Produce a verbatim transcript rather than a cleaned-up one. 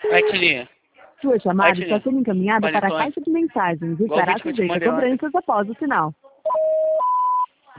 Vai, Tininha. Sua chamada Vai, está sendo encaminhada para a Panetone. caixa de mensagens e Igual o estará vídeo que eu te sujeita a mandei ontem. cobranças após o sinal.